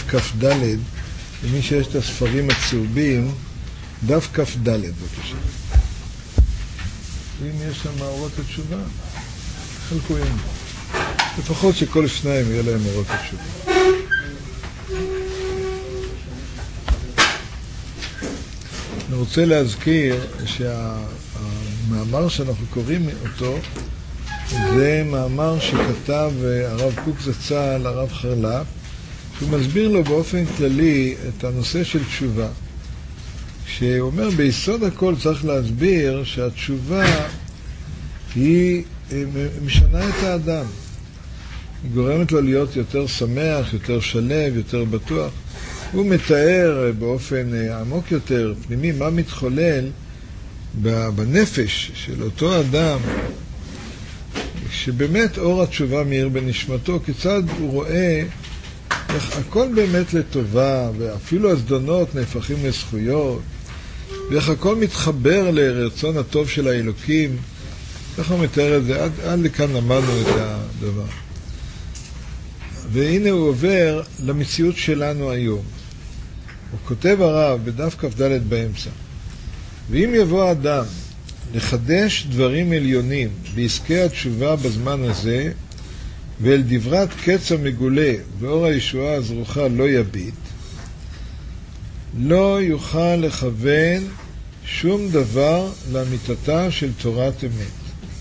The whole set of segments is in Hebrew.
כ"ד, למי שיש את הספרים הצהובים, דף כ"ד, בבקשה. אם יש שם אורות התשובה, חלקו עם. לפחות שכל שניים יהיה להם אורות התשובה. אני רוצה להזכיר שהמאמר שאנחנו קוראים אותו, זה מאמר שכתב הרב קוק זצ"ל, הרב חרל"פ, שהוא מסביר לו באופן כללי את הנושא של תשובה. שהוא אומר, ביסוד הכל צריך להסביר שהתשובה היא משנה את האדם. היא גורמת לו להיות יותר שמח, יותר שלב, יותר בטוח. הוא מתאר באופן עמוק יותר, פנימי, מה מתחולל בנפש של אותו אדם, שבאמת אור התשובה מאיר בנשמתו, כיצד הוא רואה איך הכל באמת לטובה, ואפילו הזדונות נהפכים לזכויות, ואיך הכל מתחבר לרצון הטוב של האלוקים. איך הוא מתאר את זה? עד לכאן למדנו את הדבר. והנה הוא עובר למציאות שלנו היום. הוא כותב הרב בדף כ"ד באמצע, ואם יבוא אדם לחדש דברים עליונים בעסקי התשובה בזמן הזה, ואל דברת קץ המגולה ואור הישועה הזרוחה לא יביט, לא יוכל לכוון שום דבר לאמיתתה של תורת אמת.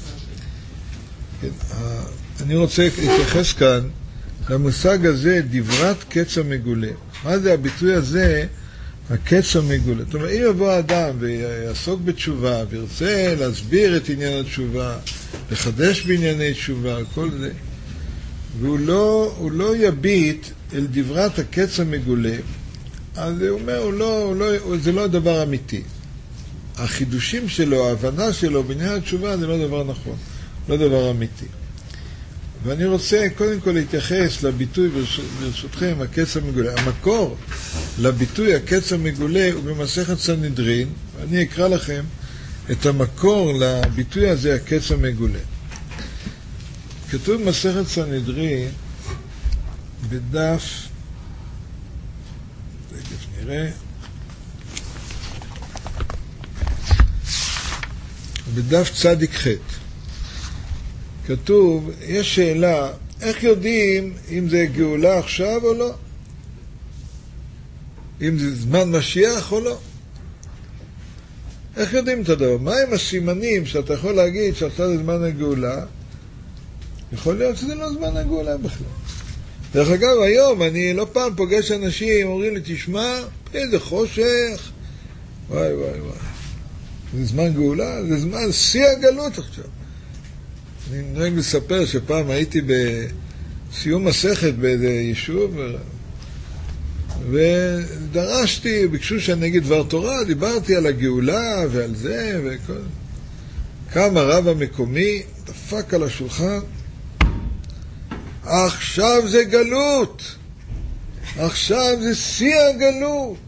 אני רוצה להתייחס כאן למושג הזה, דברת קץ המגולה. מה זה הביטוי הזה, הקץ המגולה? זאת אומרת, אם יבוא אדם ויעסוק בתשובה, וירצה להסביר את עניין התשובה, לחדש בענייני תשובה, כל זה, והוא לא יביט אל דברת הקץ המגולה, אז הוא אומר, זה לא דבר אמיתי. החידושים שלו, ההבנה שלו בעניין התשובה, זה לא דבר נכון, לא דבר אמיתי. ואני רוצה קודם כל להתייחס לביטוי, ברשותכם, הקץ המגולה. המקור לביטוי הקץ המגולה הוא במסכת סנהדרין, ואני אקרא לכם את המקור לביטוי הזה, הקץ המגולה. כתוב במסכת סנהדרין בדף, נראה, בדף צדיק ח' כתוב, יש שאלה, איך יודעים אם זה גאולה עכשיו או לא? אם זה זמן משיח או לא? איך יודעים את הדבר? מה הם הסימנים שאתה יכול להגיד שעכשיו זה זמן הגאולה? יכול להיות שזה לא זמן הגאולה בכלל. דרך אגב, היום אני לא פעם פוגש אנשים, אומרים לי, תשמע, איזה חושך. וואי וואי וואי. זה זמן גאולה? זה זמן שיא הגלות עכשיו. אני נוהג לספר שפעם הייתי בסיום מסכת באיזה יישוב, ודרשתי, ביקשו שאני אגיד דבר תורה, דיברתי על הגאולה ועל זה וכל. קם הרב המקומי, דפק על השולחן, עכשיו זה גלות, עכשיו זה שיא הגלות.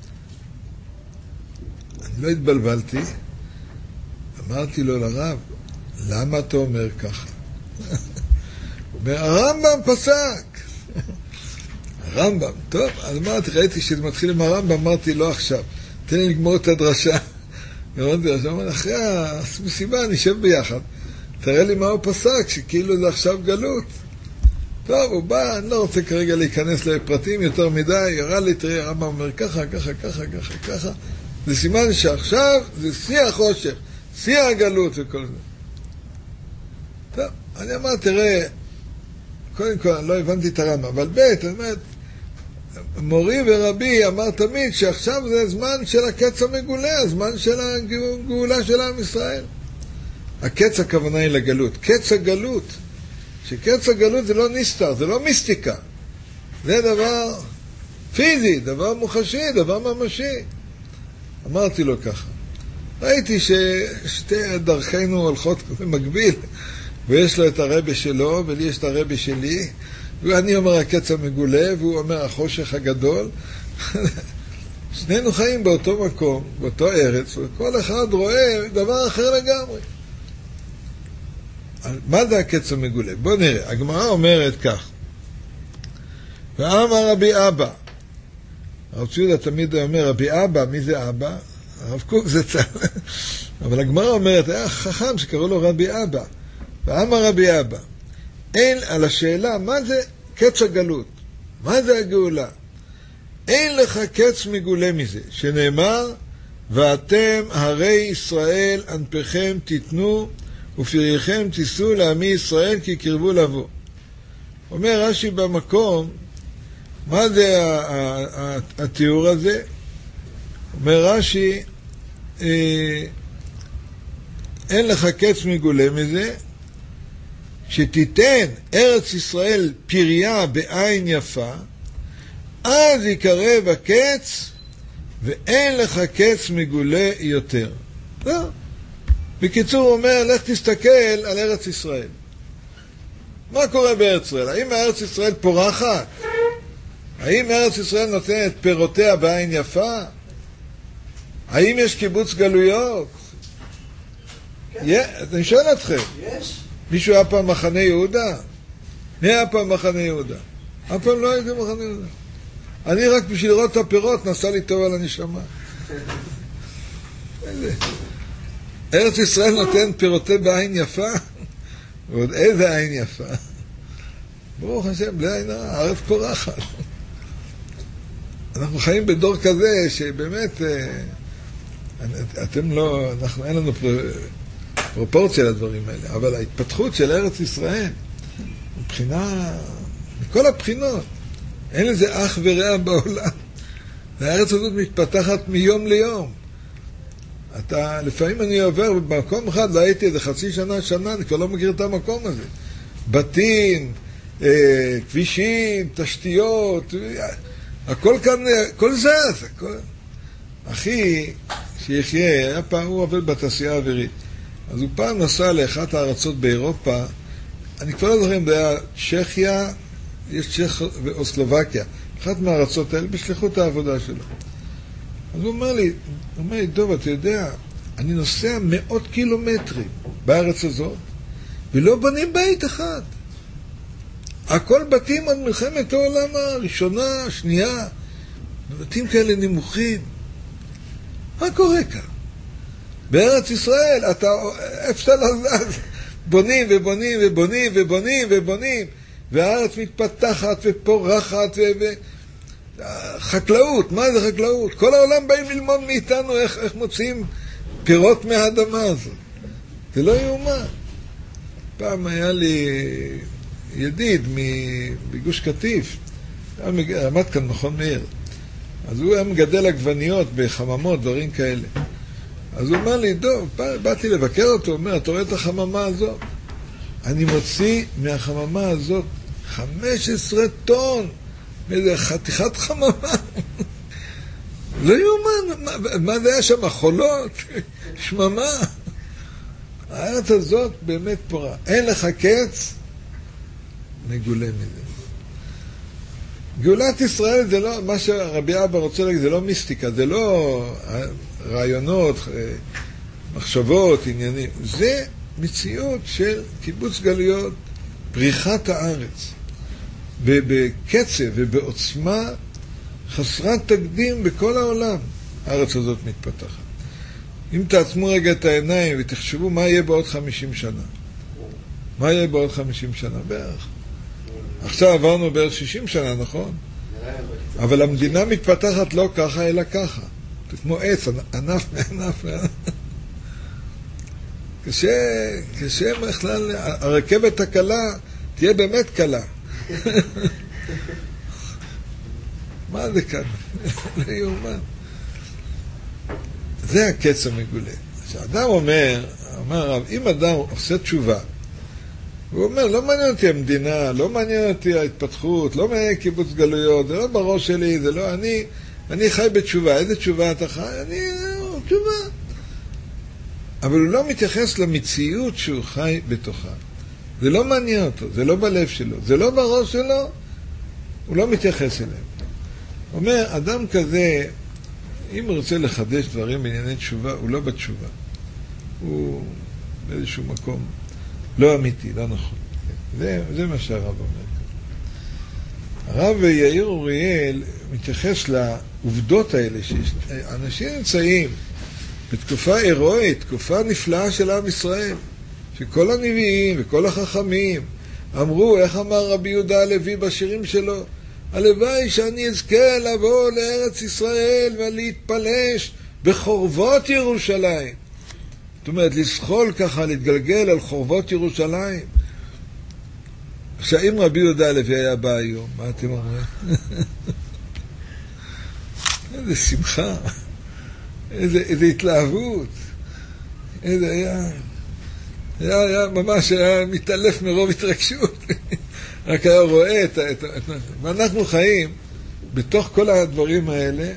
אני לא התבלבלתי, אמרתי לו לרב, למה אתה אומר ככה? הוא אומר, הרמב"ם פסק. הרמב"ם, טוב, אז אמרתי, ראיתי שזה מתחיל עם הרמב"ם, אמרתי, לא עכשיו, תן לי לגמור את הדרשה. אמרתי, אחרי המסיבה נשב ביחד, תראה לי מה הוא פסק, שכאילו זה עכשיו גלות. טוב, הוא בא, אני לא רוצה כרגע להיכנס לפרטים יותר מדי, יראה לי, תראה, הרמב"ם אומר ככה, ככה, ככה, ככה, ככה. זה סימן שעכשיו זה שיא החושך, שיא הגלות וכל זה. טוב, אני אמר, תראה, קודם כל, לא הבנתי את הרמב"ם, אבל אני אומרת, מורי ורבי אמר תמיד שעכשיו זה הזמן של הקץ המגולה, הזמן של הגאולה של עם ישראל. הקץ הכוונה היא לגלות, קץ הגלות. שקץ הגלות זה לא נסתר, זה לא מיסטיקה. זה דבר פיזי, דבר מוחשי, דבר ממשי. אמרתי לו ככה. ראיתי ששתי דרכינו הולכות במקביל, ויש לו את הרבי שלו, ולי יש את הרבי שלי, ואני אומר הקץ המגולה, והוא אומר החושך הגדול. שנינו חיים באותו מקום, באותו ארץ, וכל אחד רואה דבר אחר לגמרי. מה זה הקץ המגולה? בוא נראה, הגמרא אומרת כך, ואמר רבי אבא, הרב ציודה תמיד אומר, רבי אבא, מי זה אבא? הרב קוק זה צהל. אבל הגמרא אומרת, היה חכם שקראו לו רבי אבא. ואמר רבי אבא, אין על השאלה, מה זה קץ הגלות? מה זה הגאולה? אין לך קץ מגולה מזה, שנאמר, ואתם הרי ישראל ענפיכם תיתנו, ופריכם תישאו לעמי ישראל כי קרבו לבוא. אומר רש"י במקום, מה זה התיאור הזה? אומר רש"י, אין לך קץ מגולה מזה, שתיתן ארץ ישראל פריה בעין יפה, אז יקרב הקץ, ואין לך קץ מגולה יותר. לא. בקיצור הוא אומר, לך תסתכל על ארץ ישראל. מה קורה בארץ ישראל? האם ארץ ישראל פורחת? האם ארץ ישראל נותנת פירותיה בעין יפה? האם יש קיבוץ גלויות? אני שואל אתכם. יש? מישהו היה פעם מחנה יהודה? מי היה פעם מחנה יהודה? אף פעם לא הייתי מחנה יהודה. אני רק בשביל לראות את הפירות נסע לי טוב על הנשמה. ארץ ישראל נותן פירותי בעין יפה, ועוד איזה עין יפה. ברוך השם, בלי עין הרע, הארץ פורחת. אנחנו חיים בדור כזה שבאמת, אתם לא, אין לנו פרופורציה לדברים האלה, אבל ההתפתחות של ארץ ישראל, מבחינה, מכל הבחינות, אין לזה אח ורע בעולם. והארץ הזאת מתפתחת מיום ליום. לפעמים אני עובר במקום אחד, לא הייתי איזה חצי שנה, אני כבר לא מכיר את המקום הזה. בתים, כבישים, תשתיות, הכל כאן, הכל זז. הכל. אחי, שיחיה, היה פעם, הוא עובד בתעשייה האווירית. אז הוא פעם נסע לאחת הארצות באירופה, אני כבר לא זוכר אם זה היה צ'כיה, יש צ'כ או סלובקיה, אחת מהארצות האלה בשליחות העבודה שלו. אז הוא אומר לי, דוב, אתה יודע, אני נוסע מאות קילומטרים בארץ הזאת, ולא בנים בית אחד. הכל בתים על מלחמת העולם הראשונה, השנייה, בתים כאלה נמוכים. מה קורה כאן? בארץ ישראל, איפה שאתה לא זז, בונים ובונים ובונים ובונים ובונים, והארץ מתפתחת ופורחת חקלאות, מה זה חקלאות? כל העולם באים ללמוד מאיתנו איך מוצאים פירות מהאדמה הזאת. זה לא יאומן. פעם היה לי ידיד בגוש קטיף, עמד כאן מכון מאיר. אז הוא היה מגדל עגבניות בחממות, דברים כאלה. אז הוא אומר לי, דוב, באתי לבקר אותו, הוא אומר, אתה רואה את החממה הזאת? אני מוציא מהחממה הזאת 15 טון, מאיזה חתיכת חממה. לא יאומן, מה זה היה שם? חולות? שממה? הארץ הזאת באמת פורה. אין לך קץ, מגולה מזה. גאולת ישראל זה לא, מה שרבי אבא רוצה להגיד, זה לא מיסטיקה, זה לא רעיונות, מחשבות, עניינים. זה מציאות של קיבוץ גלויות, פריחת הארץ. בקצב ובעוצמה חסרת תקדים בכל העולם. הארץ הזאת מתפתחת. אם תעצמו רגע את העיניים ותחשבו מה יהיה בעוד 50 שנה. מה יהיה בעוד 50 שנה בערך? עכשיו עברנו בערך 60 שנה, נכון? אבל המדינה מתפתחת לא ככה, אלא ככה. זה כמו עץ, ענף מענף. קשה בכלל, הרכבת הקלה תהיה באמת קלה. מה זה כאן? לא יאומן. זה הקץ המגולה. כשאדם אומר, אם אדם עושה תשובה, הוא אומר, לא מעניין אותי המדינה, לא מעניין אותי ההתפתחות, לא מעניין קיבוץ גלויות, זה לא בראש שלי, זה לא, אני חי בתשובה. איזה תשובה אתה חי? תשובה. אבל הוא לא מתייחס למציאות שהוא חי בתוכה. זה לא מעניין אותו, זה לא בלב שלו, זה לא בראש שלו, הוא לא מתייחס אליהם. הוא אומר, אדם כזה, אם הוא רוצה לחדש דברים בענייני תשובה, הוא לא בתשובה. הוא באיזשהו מקום לא אמיתי, לא נכון. זה מה שהרב אומר. הרב יאיר אוריאל מתייחס לעובדות האלה, שאנשים נמצאים בתקופה הירואית, תקופה נפלאה של עם ישראל, שכל הנביאים וכל החכמים אמרו, איך אמר רבי יהודה הלוי בשירים שלו, הלוואי שאני אזכה לבוא לארץ ישראל ולהתפלש בחורבות ירושלים. זאת אומרת, לסחול ככה, להתגלגל על חורבות ירושלים. עכשיו, אם רבי יהודה הלוי היה בא היום, מה אתם אומרים? איזה שמחה, איזה התלהבות, היה ממש היה מתעלף מרוב התרגשות. רק היה רואה ואנחנו חיים בתוך כל הדברים האלה,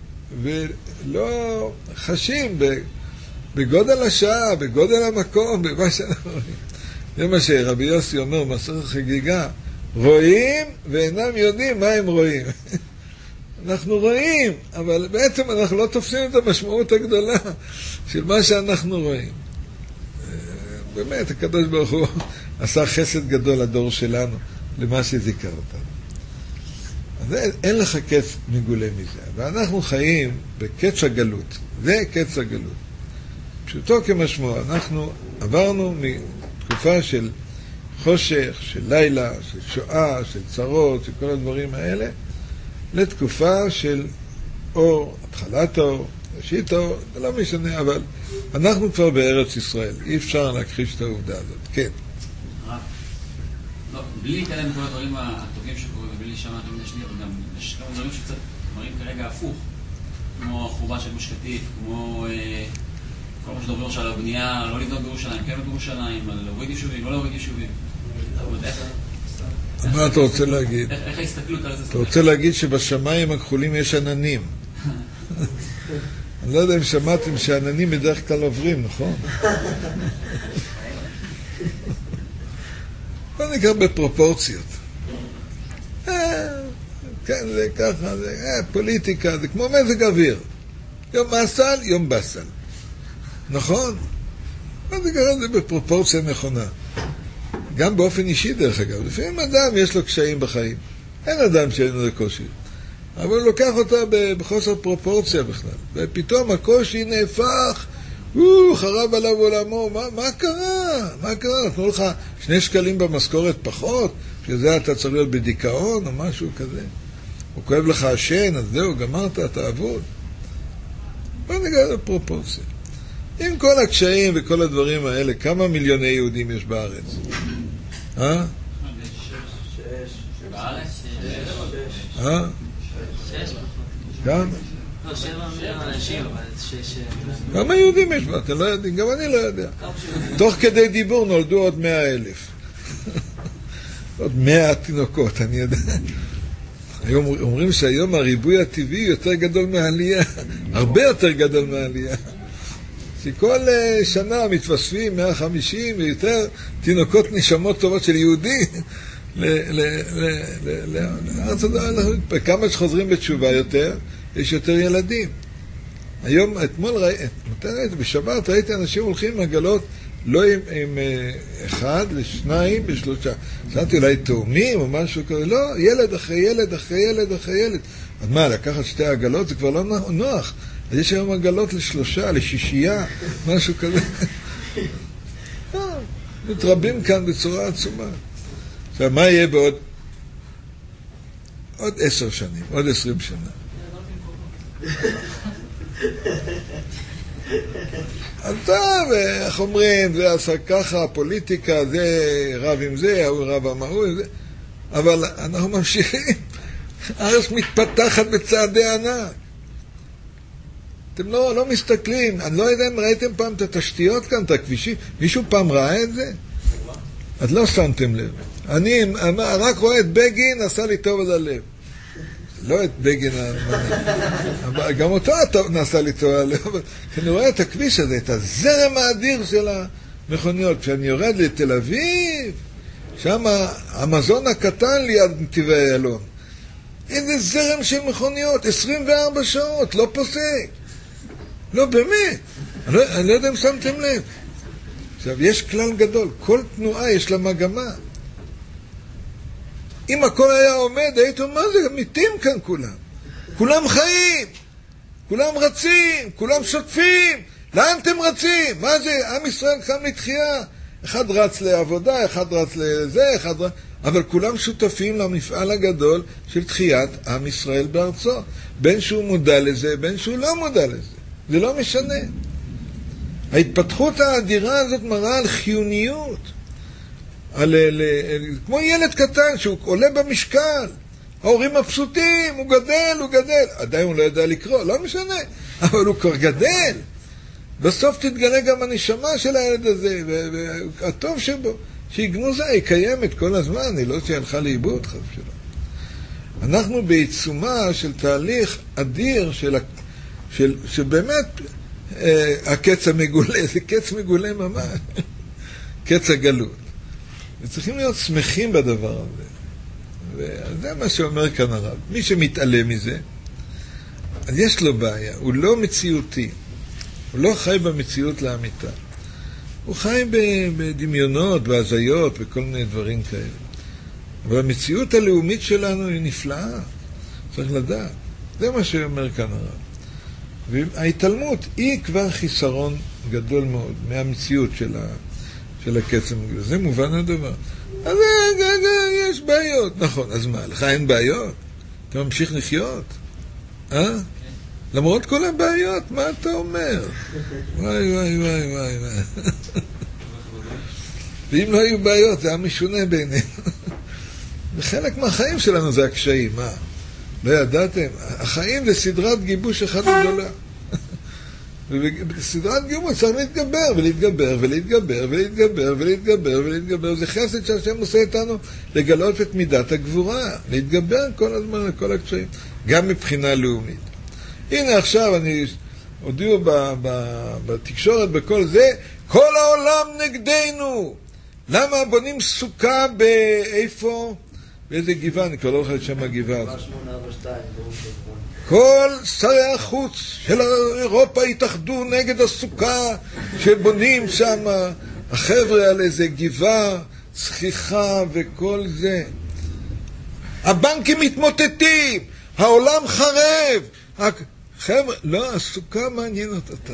ולא חשים בגודל השעה, בגודל המקום, במה שאנחנו רואים. זה מה שרבי יוסי אומר במסכת חגיגה, רואים ואינם יודעים מה הם רואים. אנחנו רואים, אבל בעצם אנחנו לא תופסים את המשמעות הגדולה של מה שאנחנו רואים. באמת, הקדוש ברוך הוא עשה חסד גדול לדור שלנו, למה שזיכר אותנו. אז אין לך קץ מגולה מזה. ואנחנו חיים בקץ הגלות. זה קץ הגלות. פשוטו כמשמעו, אנחנו עברנו מתקופה של חושך, של לילה, של שואה, של צרות, של כל הדברים האלה, לתקופה של אור, התחלת האור, ראשית האור, זה לא משנה, אבל אנחנו כבר בארץ ישראל, אי אפשר להכחיש את העובדה הזאת. כן. לא, בלי להתעלם כל הדברים הטובים שקורים, ובלי להישמע תמיד השנייה, וגם יש כמה דברים שקצת מראים כרגע הפוך, כמו החורבה של גוש קטיף, כמו כל מה שדובר של הבנייה, לא לבנות בירושלים, כן בירושלים, על להוריד יישובים, לא להוריד יישובים. מה אתה רוצה להגיד? איך ההסתכלות על זה? אתה רוצה להגיד שבשמיים הכחולים יש עננים. אני לא יודע אם שמעתם שעננים בדרך כלל עוברים, נכון? לא נקרא בפרופורציות. כן, זה ככה, זה פוליטיקה, זה כמו מזג אוויר. יום מסל, יום בסל. נכון? מה זה קרה? זה בפרופורציה נכונה. גם באופן אישי דרך אגב. לפעמים אדם יש לו קשיים בחיים. אין אדם שאין לו קושי. אבל הוא לוקח אותה בחוסר פרופורציה בכלל. ופתאום הקושי נהפך, חרב עליו עולמו. מה קרה? מה קרה? נתנו לך 2 שקלים במשכורת פחות, שזה אתה צריך להיות בדיכאון או משהו כזה. הוא כואב לך השן, אז זהו, גמרת, אתה עבוד. בוא נגע לפרופורציה. עם כל הקשיים וכל הדברים האלה, כמה מיליוני יהודים יש בארץ? אה? 6. בארץ? 6. אה? 6. גם? לא, 7 מיליון אנשים, אבל 6 מיליון. כמה יהודים יש בה? אתם לא יודעים, גם אני לא יודע. תוך כדי דיבור נולדו עוד 100,000. עוד 100 תינוקות, אני יודע. היום אומרים שהיום הריבוי הטבעי יותר גדול מהעלייה. הרבה יותר גדול מהעלייה. שכל שנה מתווספים 150 ויותר תינוקות נשמות טובות של יהודים לארץ הדבר. כמה שחוזרים בתשובה יותר, יש יותר ילדים. היום, אתמול ראיתי, בשבת ראיתי אנשים הולכים עם עגלות, לא עם 1, 2 ו3. שאלתי אולי תאומים או משהו כזה, לא, ילד אחרי ילד אחרי ילד אחרי ילד. אז מה, לקחת 2 עגלות זה כבר לא נוח. אז יש היום עגלות ל3, ל6, משהו כזה. מתרבים כאן בצורה עצומה. עכשיו, מה יהיה בעוד 10 שנים, עוד 20 שנה? אז טוב, איך אומרים, זה עשה ככה, פוליטיקה, זה רב עם זה, ההוא רב עם ההוא, אבל אנחנו ממשיכים. הארץ מתפתחת בצעדי ענק. אתם לא מסתכלים, אני לא יודע אם ראיתם פעם את התשתיות כאן, את הכבישים, מישהו פעם ראה את זה? אז לא שמתם לב. אני רק רואה את בגין, עשה לי טוב על הלב. לא את בגין, גם אותו נעשה לי טוב על הלב, אבל כשאני רואה את הכביש הזה, את הזרם האדיר של המכוניות, כשאני יורד לתל אביב, שם המזון הקטן ליד נתיבי איילון, איזה זרם של מכוניות, 24 שעות, לא פוסק. לא, באמת. אני לא יודע אם שמתם לב. עכשיו, יש כלל גדול. כל תנועה יש לה מגמה. אם הכל היה עומד, היית אומר, מה זה? מתים כאן כולם. כולם חיים, כולם רצים, כולם שוטפים. לאן אתם רצים? מה זה? עם ישראל קם לתחייה. אחד רץ לעבודה, אחד רץ לזה, אחד רץ... אבל כולם שותפים למפעל הגדול של תחיית עם ישראל בארצו. בין שהוא מודע לזה, בין שהוא לא מודע לזה. זה לא משנה. ההתפתחות האדירה הזאת מראה על חיוניות. כמו ילד קטן שהוא עולה במשקל. ההורים מבסוטים, הוא גדל. עדיין הוא לא יודע לקרוא, לא משנה. אבל הוא כבר גדל. בסוף תתגלה גם הנשמה של הילד הזה, והטוב שבו. שהיא גנוזה, היא קיימת כל הזמן, היא לא שהלכה לאיבוד חס שלו. אנחנו בעיצומה של תהליך אדיר שבאמת הקץ המגולה, זה קץ מגולה ממש, קץ הגלות. וצריכים להיות שמחים בדבר הזה. וזה מה שאומר כאן הרב. מי שמתעלם מזה, אז יש לו בעיה, הוא לא מציאותי. הוא לא חי במציאות לאמיתה. הוא חי בדמיונות, בהזיות, וכל מיני דברים כאלה. אבל המציאות הלאומית שלנו היא נפלאה. צריך לדעת. זה מה שאומר כאן הרב. וההתעלמות היא כבר חיסרון גדול מאוד מהמציאות של הקץ המגולה. זה מובן הדבר. אז יש בעיות. נכון, אז מה? לך אין בעיות? אתה ממשיך לחיות? למרות כל הבעיות, מה אתה אומר? וואי. ואם לא היו בעיות, זה היה משונה בינינו. וחלק מהחיים שלנו זה הקשיים, מה? לא ידעתם? החיים זה סדרת גיבוש אחת גדולה. ובסדרת גיבוש צריך להתגבר. זה חסד שהשם עושה איתנו לגלות את מידת הגבורה, להתגבר כל הזמן על כל הקשיים, גם מבחינה לאומית. הנה עכשיו הודיעו בתקשורת בכל זה, כל העולם נגדנו. למה בונים סוכה באיפה? באיזה גבעה? אני כבר לא אוכל שם הגבעה הזאת. כל שרי החוץ של אירופה התאחדו נגד הסוכה שבונים שם. החבר'ה על איזה גבעה, צחיחה וכל זה. הבנקים מתמוטטים, העולם חרב. חבר'ה, לא, הסוכה מעניינת אותה.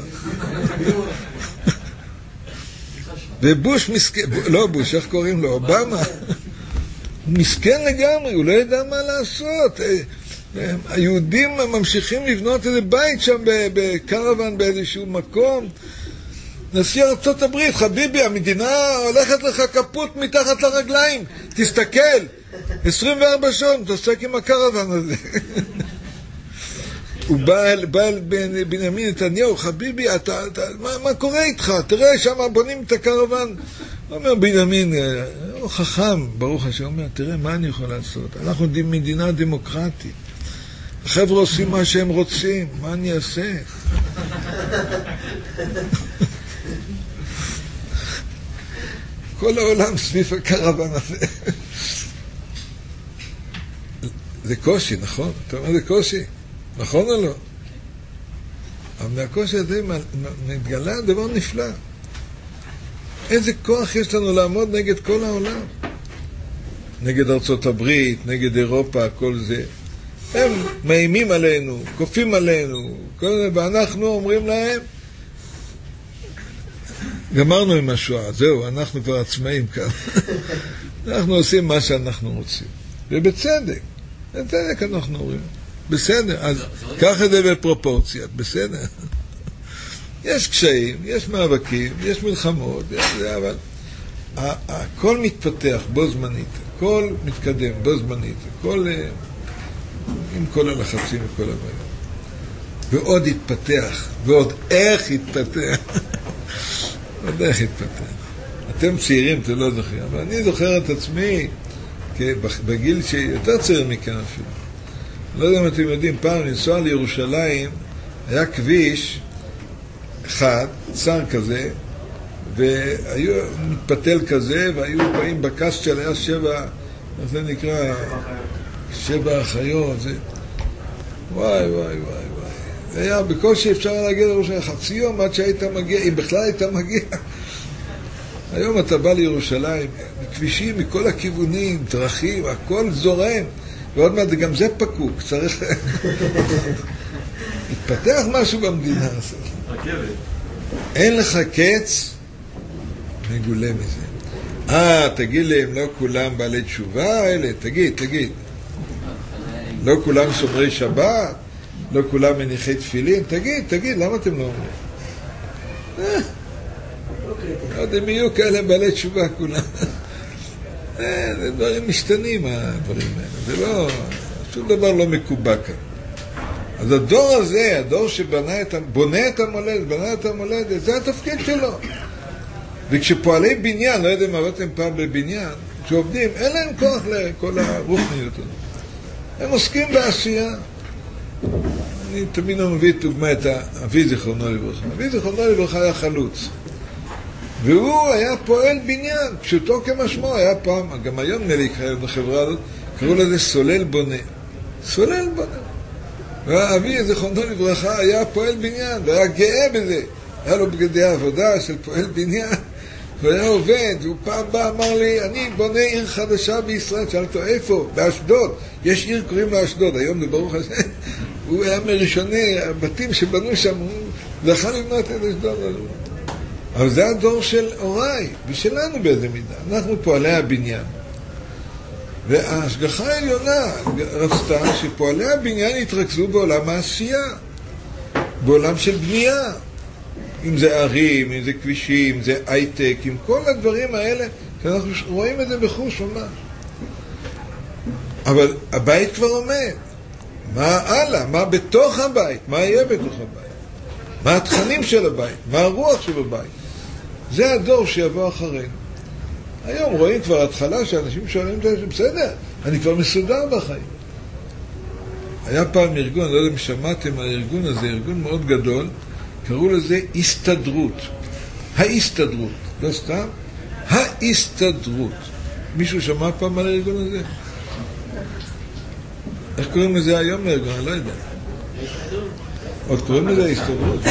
ובוש מסכן, לא בוש, איך קוראים לו? אובמה. מסכן לגמרי, הוא לא ידע מה לעשות. היהודים ממשיכים לבנות איזה בית שם בקרוון באיזשהו מקום. נשיא ארצות הברית, חביבי, המדינה הולכת לך כפות מתחת לרגליים. תסתכל, 24 שעות, תעסק עם הקרוון הזה. הוא בא אל בנימין נתניהו, חביבי, מה קורה איתך? תראה, שם בונים את הקרוון. הוא אומר, בנימין, הוא חכם, ברוך השם, אומר, תראה, מה אני יכול לעשות? אנחנו מדינה דמוקרטית. החבר'ה עושים מה שהם רוצים, מה אני אעשה? כל העולם סביב הקרוון הזה. זה קושי, נכון? אתה אומר, זה קושי. נכון או לא? אבל מהקושי הזה מתגלה דבר נפלא. איזה כוח יש לנו לעמוד נגד כל העולם. נגד ארצות הברית, נגד אירופה, כל זה. הם מאיימים עלינו, כופים עלינו, כל זה, ואנחנו אומרים להם, גמרנו עם השואה, זהו, אנחנו כבר עצמאים כאן. אנחנו עושים מה שאנחנו רוצים. ובצדק, בצדק אנחנו אומרים. בסדר, אז קח את זה בפרופורציות, בסדר. יש קשיים, יש מאבקים, יש מלחמות, יש זה, אבל הכל מתפתח בו זמנית, הכל מתקדם בו זמנית, הכל עם כל הלחצים וכל הבעיות. ועוד יתפתח, ועוד איך יתפתח. עוד איך יתפתח. אתם צעירים, אתם לא זוכרים, אבל אני זוכר את עצמי בגיל שיותר צעיר מכאן אפילו. לא יודע אם אתם יודעים, פעם לנסוע לירושלים, היה כביש אחד, צר כזה, והיו מתפתל כזה, והיו באים בקסטל, היה 7, זה נקרא 7 אחיות, זה... וואי. זה היה בקושי אפשר להגיע לירושלים, חצי יום עד שהיית מגיע, אם בכלל היית מגיע. היום אתה בא לירושלים, כבישים מכל הכיוונים, דרכים, הכל זורם, ועוד מעט גם זה פקוק, צריך להתפתח משהו במדינה הזאת. רכבת. אין לך קץ, מגולה מזה. תגיד להם, לא כולם בעלי תשובה האלה, תגיד. לא כולם שומרי שבת, לא כולם מניחי תפילין, תגיד, למה אתם לא אומרים? עוד הם יהיו כאלה בעלי תשובה כולם. זה דברים משתנים, הדברים האלה. זה לא, שום דבר לא מקובע כאן. אז הדור הזה, הדור שבונה את המולדת, זה התפקיד שלו. וכשפועלי בניין, לא יודע אם עבדתם פעם בבניין, כשעובדים, אין להם כוח לכל הרוחניות הזאת. הם עוסקים בעשייה. אני תמיד מביא דוגמה את אבי זיכרונו לברכה. אבי זיכרונו לברכה היה חלוץ. והוא היה פועל בניין, פשוטו כמשמעו. היה פעם, גם היום בחברה הזאת, קראו לזה סולל בונה. סולל בונה. ואבי זיכרונו לברכה היה פועל בניין, והיה גאה בזה. היה לו בגדי עבודה של פועל בניין. הוא היה עובד, והוא פעם בא, אמר לי, אני בונה עיר חדשה בישראל. שאלתי לו, איפה? באשדוד. יש עיר קוראים לה אשדוד, היום זה ברוך השם. הוא היה מראשוני הבתים שבנו שם, הוא זכה לבנות את אשדוד. אבל זה הדור של הוריי, ושלנו באיזה מידה. אנחנו פועלי הבניין. וההשגחה העליונה רצתה שפועלי הבניין יתרכזו בעולם העשייה, בעולם של בנייה. אם זה ערים, אם זה כבישים, אם זה הייטק, עם כל הדברים האלה, שאנחנו רואים את זה בחוש ממש. אבל הבית כבר עומד. מה הלאה? מה בתוך הבית? מה יהיה בתוך הבית? מה התכנים של הבית? מה הרוח של הבית? זה הדור שיבוא אחרינו. היום רואים כבר התחלה שאנשים שואלים את זה, בסדר, אני כבר מסודר בחיים. היה פעם ארגון, אני לא יודע אם שמעתם על הארגון הזה, ארגון מאוד גדול, קראו לזה הסתדרות. ההסתדרות, לא סתם, ההסתדרות. מישהו שמע פעם על הארגון הזה? איך קוראים לזה היום הארגון? אני לא יודע. עוד קוראים לזה ההסתדרות?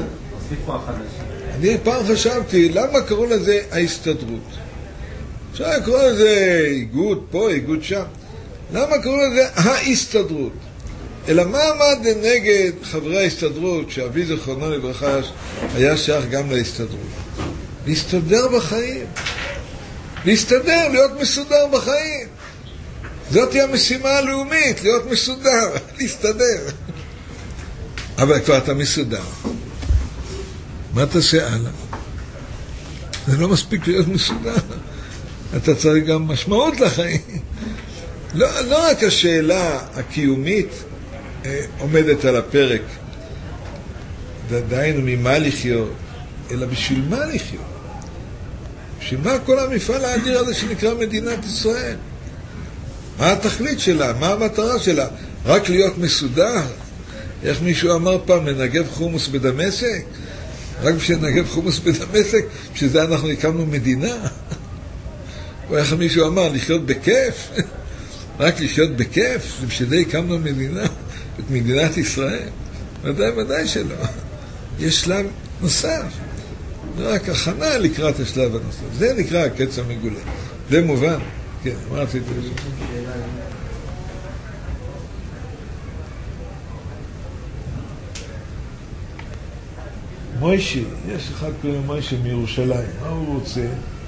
אני פעם חשבתי, למה קראו לזה ההסתדרות? אפשר לקרוא לזה איגוד פה, איגוד שם. למה קראו לזה ההסתדרות? אלא מה עמד נגד חברי ההסתדרות, שאבי זיכרונו לברכה היה שייך גם להסתדרות? להסתדר בחיים. להסתדר, להיות מסודר בחיים. זאת היא המשימה הלאומית, להיות מסודר, להסתדר. אבל כבר אתה מסודר. מה תעשה הלאה? זה לא מספיק להיות מסודר. אתה צריך גם משמעות לחיים. לא רק השאלה הקיומית עומדת על הפרק, דיינו ממה לחיות, אלא בשביל מה לחיות? בשביל מה כל המפעל האדיר הזה שנקרא מדינת ישראל? מה התכלית שלה? מה המטרה שלה? רק להיות מסודר? איך מישהו אמר פעם, לנגב חומוס בדמשק? רק בשביל לנגב חומוס בדמשק, בשביל זה אנחנו הקמנו מדינה? או איך מישהו אמר, לחיות בכיף? רק לחיות בכיף? זה בשביל זה הקמנו מדינה, את מדינת ישראל? ודאי שלא. יש שלב נוסף. זה רק הכנה לקראת השלב הנוסף. זה נקרא הקץ המגולה. זה מובן. כן, מה רצית לשאול? מוישי, יש אחד קוראים מוישי מירושלים. מה הוא רוצה?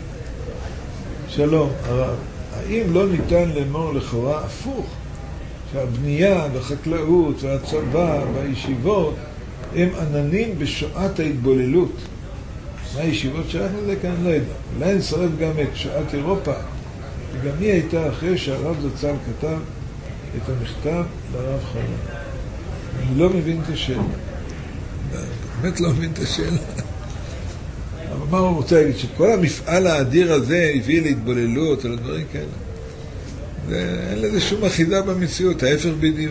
שלום, הרב. האם לא ניתן לאמור לכאורה הפוך? שהבנייה והחקלאות והצבא והישיבות הם עננים בשואת ההתבוללות. מה הישיבות שייך לזה? כאן לא יודע. אולי נשרף גם את שואת אירופה. וגם היא הייתה אחרי שהרב זצ"ל כתב את המכתב לרב חנן. אני לא מבין את השאלה. באמת לא מבין את השאלה. אבל מה הוא רוצה להגיד? שכל המפעל האדיר הזה הביא להתבוללות או לדברים כאלה. אין לזה שום אחיזה במציאות, ההפך בדיוק.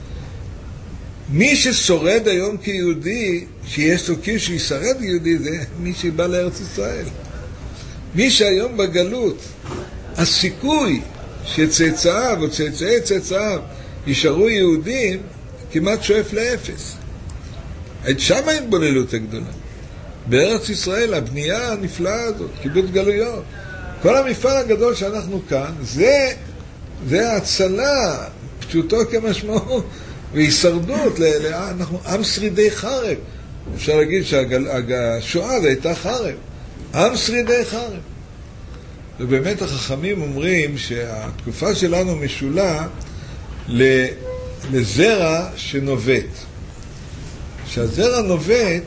מי ששורד היום כיהודי, שיש סוכים שישרד יהודי, זה מי שבא לארץ ישראל. מי שהיום בגלות, הסיכוי שצאצאיו או צאצאי צאצאיו יישארו יהודים, כמעט שואף לאפס. עד שם ההתבוללות הגדולה. בארץ ישראל, הבנייה הנפלאה הזאת, קיבוץ גלויות. כל המפעל הגדול שאנחנו כאן, זה ההצלה, פשוטו כמשמעו, והישרדות, אנחנו עם שרידי חרב. אפשר להגיד שהשואה זה הייתה חרב. עם שרידי חרב. ובאמת החכמים אומרים שהתקופה שלנו משולה לזרע שנובט. כשהזרע נובט,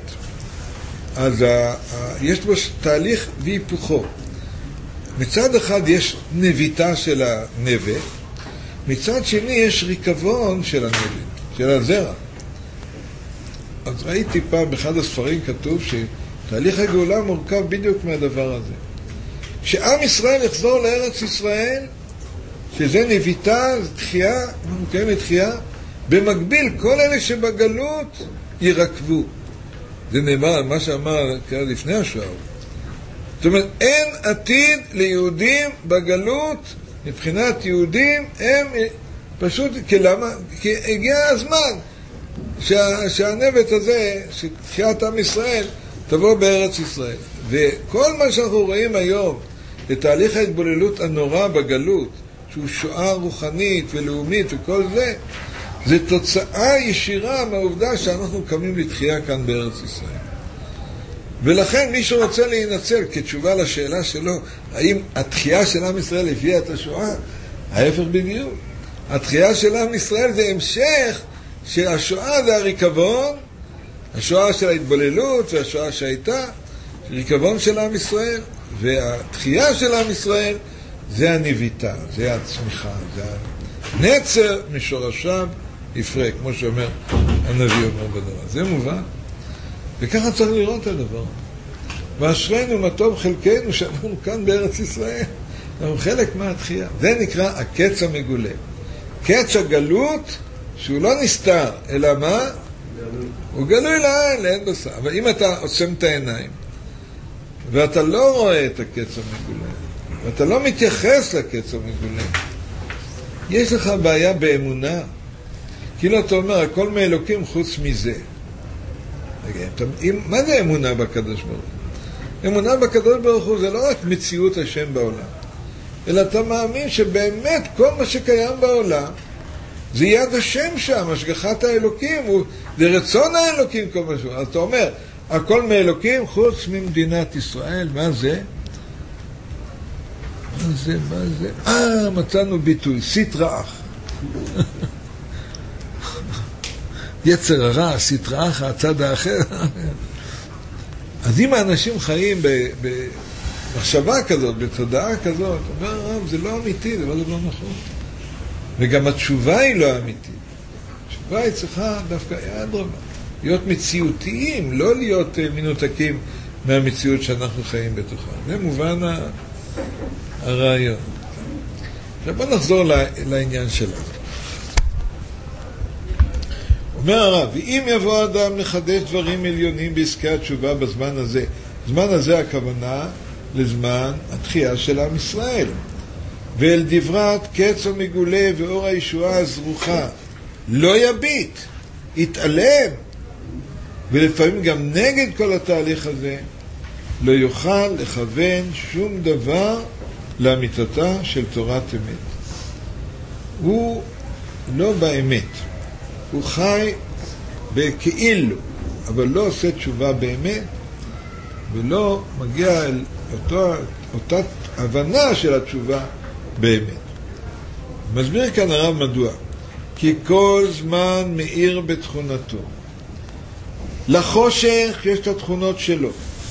אז יש בו תהליך והיפוכו. מצד אחד יש נביטה של הנבט, מצד שני יש ריקבון של הנבט, של הזרע. אז ראיתי פעם באחד הספרים כתוב שתהליך הגאולה מורכב בדיוק מהדבר הזה. כשעם ישראל יחזור לארץ ישראל, שזה נביטה, תחייה, אנחנו קוראים לתחייה, במקביל כל אלה שבגלות ירקבו. זה נאמר, מה שאמר לפני השואה. זאת אומרת, אין עתיד ליהודים בגלות, מבחינת יהודים, הם פשוט, כי הגיע הזמן שהנבט הזה, שתחיית עם ישראל, תבוא בארץ ישראל. וכל מה שאנחנו רואים היום, לתהליך ההתבוללות הנורא בגלות, שהוא שואה רוחנית ולאומית וכל זה, זה תוצאה ישירה מהעובדה שאנחנו קמים לתחייה כאן בארץ ישראל. ולכן מי שרוצה להינצל כתשובה לשאלה שלו, האם התחייה של עם ישראל הביאה את השואה? ההפך בדיוק. התחייה של עם ישראל זה המשך שהשואה זה הריקבון, השואה של ההתבוללות והשואה שהייתה, ריקבון של עם ישראל, והתחייה של עם ישראל זה הנביטה, זה הצמיחה, זה הנצר משורשיו יפרק, כמו שאומר הנביא אומר בדבר. זה מובן. וככה צריך לראות את הדבר. ואשרינו מה טוב חלקנו שאנחנו כאן בארץ ישראל. אנחנו חלק מהתחייה. זה נקרא הקץ המגולה. קץ הגלות שהוא לא נסתר, אלא מה? הוא גלוי לעין, לאין בשר. אבל אם אתה עוצם את העיניים, ואתה לא רואה את הקץ המגולה, ואתה לא מתייחס לקץ המגולה, יש לך בעיה באמונה. כאילו אתה אומר, הכל מאלוקים חוץ מזה. מה זה אמונה בקדוש ברוך הוא? אמונה בקדוש ברוך הוא זה לא רק מציאות השם בעולם, אלא אתה מאמין שבאמת כל מה שקיים בעולם זה יד השם שם, השגחת האלוקים, זה רצון האלוקים כל משהו. אז אתה אומר, הכל מאלוקים חוץ ממדינת ישראל. מה זה? מה זה? מצאנו ביטוי, סטרא אחא. יצר הרע, סטרא אחא, הצד האחר. אז אם האנשים חיים במחשבה כזאת, בתודעה כזאת, אומר הרב, זה לא אמיתי, זה לא נכון. וגם התשובה היא לא אמיתית. התשובה היא צריכה דווקא אדרבה, להיות מציאותיים, לא להיות מנותקים מהמציאות שאנחנו חיים בתוכה. זה מובן הרעיון. עכשיו בוא נחזור לעניין שלנו. אומר הרב, ואם יבוא אדם לחדש דברים עליונים בעסקי התשובה בזמן הזה, זמן הזה הכוונה לזמן התחייה של עם ישראל, ואל דברת קץ המגולה ואור הישועה הזרוחה לא יביט, יתעלם, ולפעמים גם נגד כל התהליך הזה לא יוכל לכוון שום דבר לאמיתתה של תורת אמת. הוא לא באמת, הוא חי בכאילו, אבל לא עושה תשובה באמת, ולא מגיע אל אותה הבנה של התשובה באמת. מסביר כאן הרב מדוע. כי כל זמן מאיר בתכונתו. לחושך יש את התכונות שלו.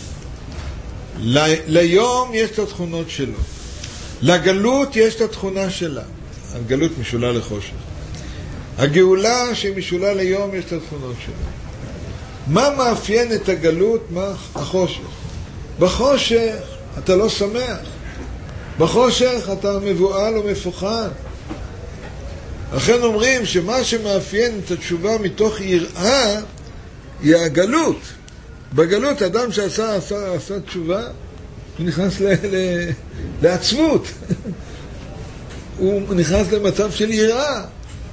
ליום יש את התכונות שלו. לגלות יש את התכונה שלה. הגלות משולה לחושך. הגאולה שמשולה ליום יש את התכונות שלה. מה מאפיין את הגלות? מה? החושך. בחושך אתה לא שמח. בחושך אתה מבועל ומפוחד. לכן אומרים שמה שמאפיין את התשובה מתוך יראה היא הגלות. בגלות אדם שעשה תשובה, הוא נכנס לעצבות. הוא נכנס למצב של יראה.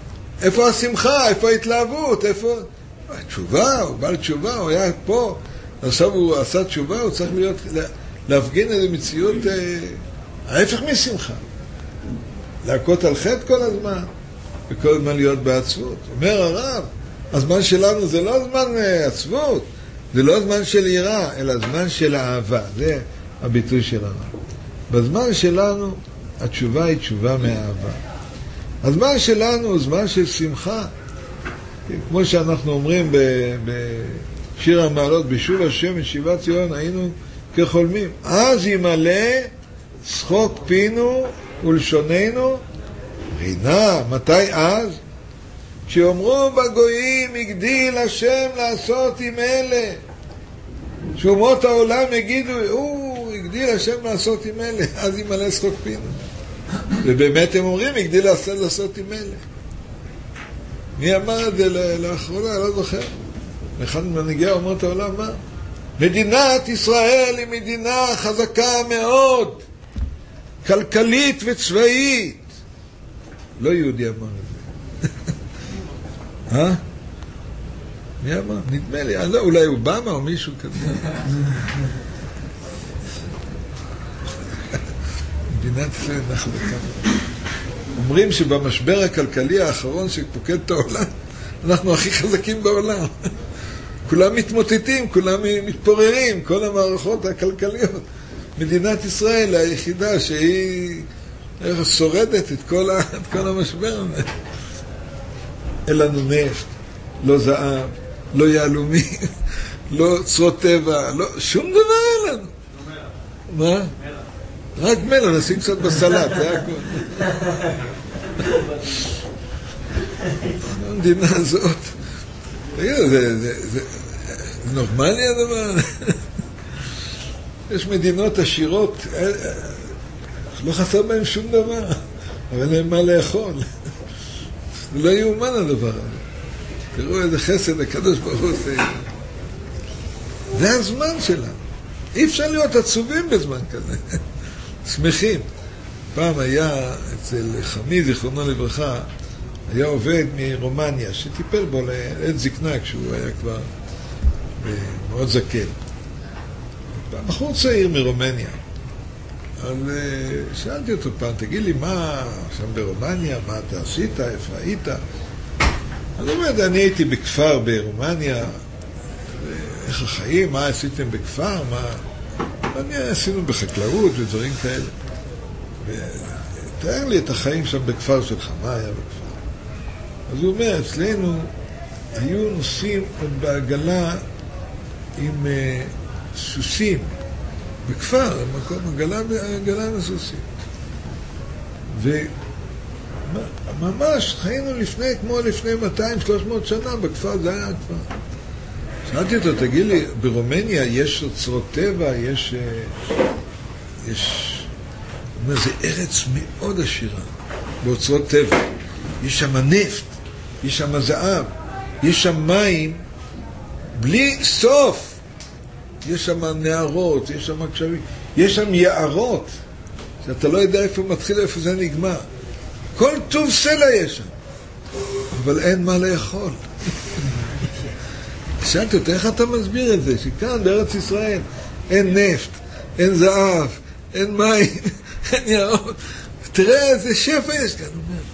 איפה השמחה? איפה ההתלהבות? איפה התשובה? הוא בא לתשובה, הוא היה פה עכשיו הוא עשה תשובה, הוא צריך להפגין איזו מציאות ההפך משמחה. להכות על חטא כל הזמן, וכל הזמן להיות בעצבות. אומר הרב, הזמן שלנו זה לא זמן עצבות, זה לא זמן של יראה, אלא זמן של אהבה. זה הביטוי של הרב. בזמן שלנו התשובה היא תשובה מאהבה. הזמן שלנו הוא זמן של שמחה. כמו שאנחנו אומרים בשיר המעלות, בשוב השם משיבת ציון היינו כחולמים. אז ימלא שחוק פינו ולשוננו רינה. מתי אז? כשאומרו בגויים הגדיל השם לעשות עם אלה. שאומות העולם יגידו הגדיל השם לעשות עם אלה, אז ימלא שחוק פינו. ובאמת הם אומרים הגדיל לעשות עם אלה. מי אמר את זה לאחרונה? לא זוכר. אחד ממנהיגי אומות העולם אמר, מדינת ישראל היא מדינה חזקה מאוד, כלכלית וצבאית. לא יהודי אמר את זה. מי אמר? נדמה לי, לא, אולי אובמה או מישהו כזה. מדינת ישראל נחלקה. אומרים שבמשבר הכלכלי האחרון שפוקד את העולם, אנחנו הכי חזקים בעולם. כולם מתמוטטים, כולם מתפוררים, כל המערכות הכלכליות. מדינת ישראל היחידה שהיא שורדת את כל המשבר הזה. אין לנו נפט, לא זהב, לא יהלומים, לא צרות טבע, לא, שום דבר אין לנו. מה? רק מלח, נשים קצת בסלט, זה הכל. המדינה הזאת, תגידו, זה נורמלי הדבר? יש מדינות עשירות, לא חסר בהן שום דבר, אבל אין מה לאכול. זה לא יאומן הדבר הזה. תראו איזה חסד הקדוש ברוך הוא עושה. זה הזמן שלנו. אי אפשר להיות עצובים בזמן כזה. שמחים. פעם היה אצל חמי, זיכרונו לברכה, היה עובד מרומניה, שטיפל בו לעת זקנה כשהוא היה כבר מאוד זקן. בחור צעיר מרומניה. אבל שאלתי אותו פעם, תגיד לי, מה שם ברומניה, מה אתה עשית, איפה היית? אני אומר, אני הייתי בכפר ברומניה, איך החיים, מה עשיתם בכפר, אני עשינו בחקלאות ודברים כאלה. ותאר לי את החיים שם בכפר שלך, מה היה בכפר? אז הוא אומר, אצלנו היו נוסעים עוד בעגלה עם סוסים, בכפר, במקום עגלה מסוסים. וממש חיינו כמו לפני 200-300 שנה, בכפר זה היה הכפר. שאלתי אותו, תגיד לי, ברומניה יש אוצרות טבע, יש זה ארץ מאוד עשירה, באוצרות טבע. יש שם נפט, יש שם זהב, יש שם מים, בלי סוף. יש שם נערות, יש שם קשבים, יש שם יערות, שאתה לא יודע איפה מתחיל, איפה זה נגמר. כל טוב סלע יש שם, אבל אין מה לאכול. שאלתי אותה, איך אתה מסביר את זה? שכאן בארץ ישראל אין נפט, אין זהב, אין מים, אין יערות. תראה איזה שפע יש כאן. הוא אומר,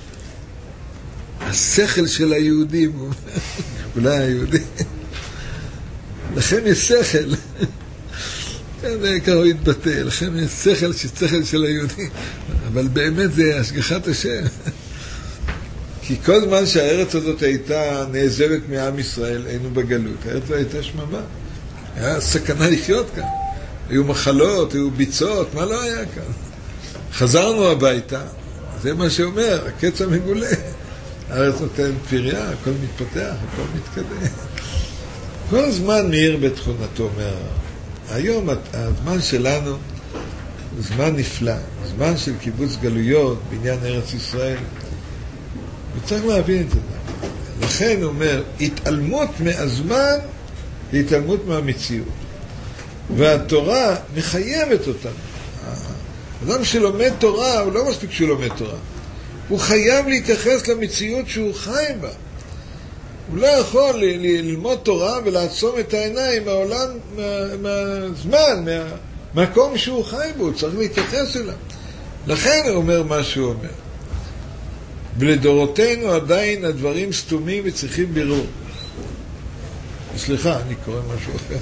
השכל של היהודים, הוא אומר, אולי היהודים. לכם יש שכל. זה ככה התבטא, לכם יש שכל של היהודים. אבל באמת זה השגחת השם. כי כל זמן שהארץ הזאת הייתה נעזבת מעם ישראל, היינו בגלות. הארץ הייתה שממה. היה סכנה לחיות כאן. היו מחלות, היו ביצות, מה לא היה כאן? חזרנו הביתה. זה מה שאומר, הקץ המגולה. הארץ נותן פריה, הכל מתפתח, הכל מתקדם. כל הזמן מאיר בתכונתו אומר. היום הזמן שלנו הוא זמן נפלא, זמן של קיבוץ גלויות בעניין ארץ ישראל. וצריך להבין את זה. לכן הוא אומר, התעלמות מהזמן היא התעלמות מהמציאות. והתורה מחייבת אותנו. אדם שלומד תורה, הוא לא מספיק שהוא לומד תורה. הוא חייב להתייחס למציאות שהוא חי בה. הוא לא יכול ללמוד תורה ולעצום את העיניים מהעולם, מהזמן, מהמקום שהוא חי בו, הוא צריך להתייחס אליו. לכן הוא אומר מה שהוא אומר. ולדורותינו עדיין הדברים סתומים וצריכים בירור. סליחה, אני קורא משהו אחר.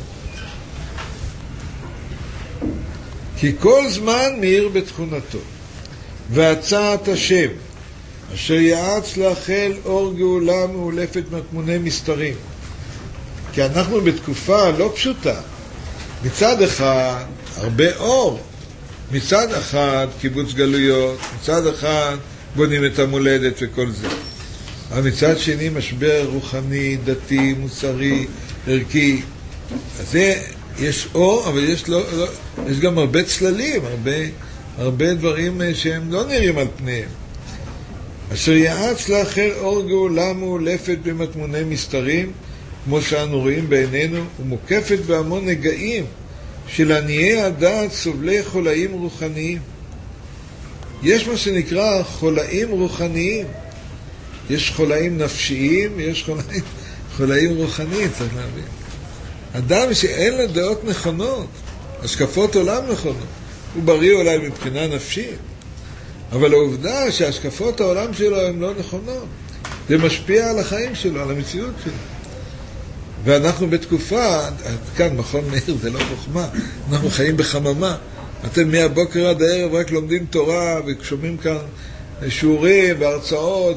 כי כל זמן מאיר בתכונתו, והצעת השם, אשר יעץ לאחל אור גאולה מאולפת מטמוני מסתרים. כי אנחנו בתקופה לא פשוטה. מצד אחד, הרבה אור. מצד אחד, קיבוץ גלויות. מצד אחד, בונים את המולדת וכל זה. אבל מצד שני, משבר רוחני, דתי, מוסרי, ערכי. אז זה, יש אור, אבל יש גם הרבה צללים, הרבה דברים שהם לא נראים על פניהם. אשר יעץ לאחר אור גאולה מאולפת במטמוני מסתרים, כמו שאנו רואים בעינינו, ומוקפת בהמון נגעים של עניי הדעת סובלי חולאים רוחניים. יש מה שנקרא חולאים רוחניים. יש חולאים נפשיים, יש חולאים רוחניים, צריך להבין. אדם שאין לו דעות נכונות, השקפות עולם נכונות, הוא בריא אולי מבחינה נפשית, אבל העובדה שהשקפות העולם שלו הן לא נכונות, זה משפיע על החיים שלו, על המציאות שלו. ואנחנו בתקופה, כאן מכון מאיר זה לא חוכמה, אנחנו חיים בחממה. אתם מהבוקר עד הערב רק לומדים תורה ושומעים כאן שיעורים והרצאות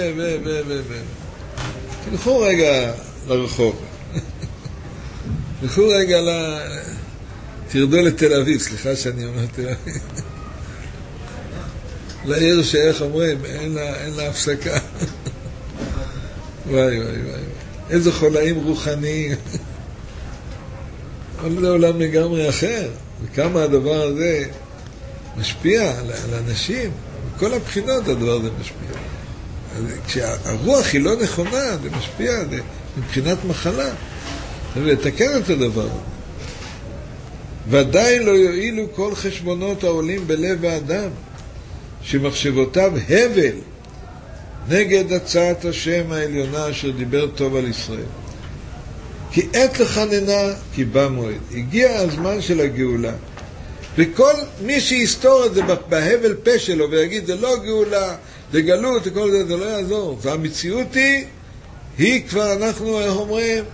תלכו רגע לרחוב. תלכו רגע תרדו לתל אביב, סליחה שאני אומר תל אביב. לעיר שאיך אומרים, אין לה הפסקה. וואי. איזה חולאים רוחניים. אבל זה עולם לגמרי אחר. וכמה הדבר הזה משפיע על אנשים. בכל הבחינות הדבר הזה משפיע. כשהרוח היא לא נכונה, זה משפיע מבחינת מחלה. צריך לתקן את הדבר הזה. ודאי לא יועילו כל חשבונות העולים בלב האדם, שמחשבותיו הבל נגד הצעת השם העליונה אשר דיבר טוב על ישראל. כי עת לחננה, כי בא מועד. הגיע הזמן של הגאולה. וכל מי שיסתור את זה בהבל פה שלו ויגיד זה לא גאולה, זה גלות וכל זה, זה לא יעזור. והמציאות היא כבר אנחנו אומרים,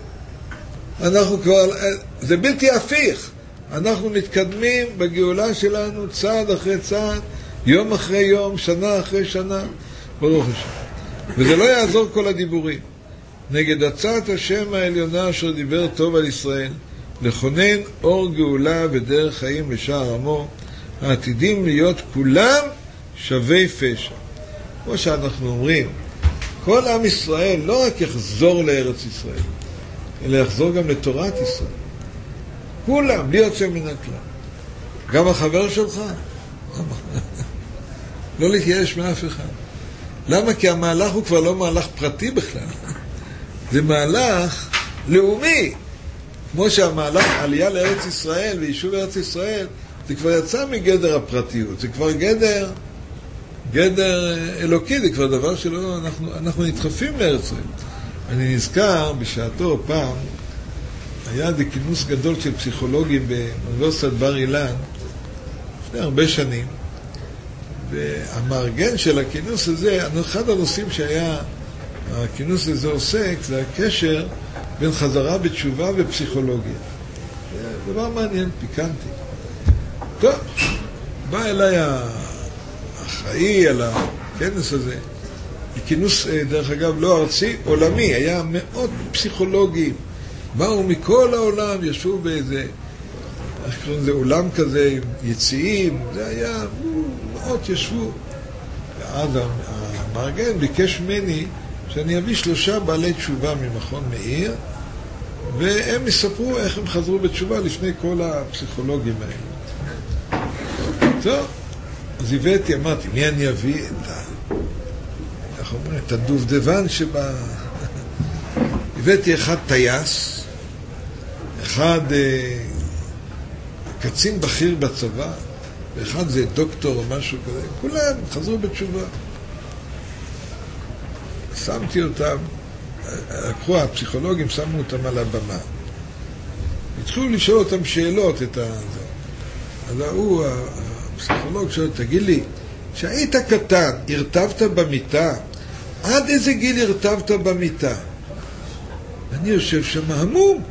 זה בלתי הפיך. אנחנו מתקדמים בגאולה שלנו צעד אחרי צעד, יום אחרי יום, שנה אחרי שנה, ברוך השם. וזה לא יעזור כל הדיבורים. נגד הצעת השם העליונה אשר דיבר טוב על ישראל, לכונן אור גאולה ודרך חיים לשער עמו, העתידים להיות כולם שווי פשע. כמו שאנחנו אומרים, כל עם ישראל לא רק יחזור לארץ ישראל, אלא יחזור גם לתורת ישראל. כולם, בלי יוצא מן הכלל. גם החבר שלך. לא להתייאש מאף אחד. למה? כי המהלך הוא כבר לא מהלך פרטי בכלל. זה מהלך לאומי. כמו שהמהלך עלייה לארץ ישראל ויישוב ארץ ישראל, זה כבר יצא מגדר הפרטיות. זה כבר גדר אלוקי, זה כבר דבר שלא, אנחנו נדחפים לארץ ישראל. אני נזכר בשעתו פעם, היה זה כינוס גדול של פסיכולוגים באוניברסיטת בר אילן, לפני הרבה שנים, והמארגן של הכינוס הזה, אחד הנושאים שהיה, הכינוס הזה עוסק, זה הקשר בין חזרה בתשובה ופסיכולוגיה. זה דבר מעניין, פיקנטי. טוב, בא אליי האחראי על הכנס הזה, כינוס, דרך אגב, לא ארצי, עולמי, היה מאות פסיכולוגים, באו מכל העולם, ישבו באיזה, איך קוראים לזה, אולם כזה, עם יציאים, זה היה, מאות ישבו. ואז המארגן ביקש ממני שאני אביא 3 בעלי תשובה ממכון מאיר, והם יספרו איך הם חזרו בתשובה לפני כל הפסיכולוגים האלה. טוב, אז הבאתי, אמרתי, מי אני אביא? איך אומרים? את הדובדבן שבה... הבאתי אחד טייס, אחד קצין בכיר בצבא, ואחד זה דוקטור או משהו כזה. כולם חזרו בתשובה. שמתי אותם, לקחו הפסיכולוגים, שמו אותם על הבמה. התחילו לשאול אותם שאלות, אז הוא, הפסיכולוג שואל, תגיד לי, כשהיית קטן, הרטבת במיטה? עד איזה גיל הרטבת במיטה? אני יושב שם המום.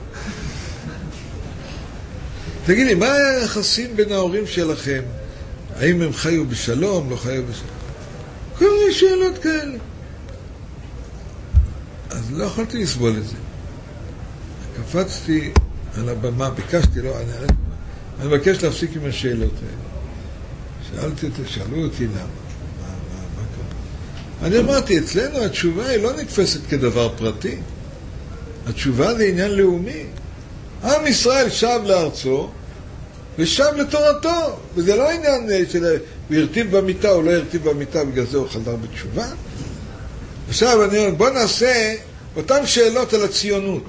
תגיד לי, מה היחסים בין ההורים שלכם? האם הם חיו בשלום, לא חיו בשלום? כל מיני שאלות כאלה. אז לא יכולתי לסבול את זה. קפצתי על הבמה, ביקשתי, אני מבקש להפסיק עם השאלות האלה. שאלו אותי למה. מה קורה? אני אמרתי, אצלנו התשובה היא לא נתפסת כדבר פרטי. התשובה זה עניין לאומי. עם ישראל שב לארצו ושב לתורתו. וזה לא עניין של הוא הרטיב במיטה או לא הרטיב במיטה, בגלל זה הוא חזר בתשובה. עכשיו אני אומר, בוא נעשה אותן שאלות על הציונות.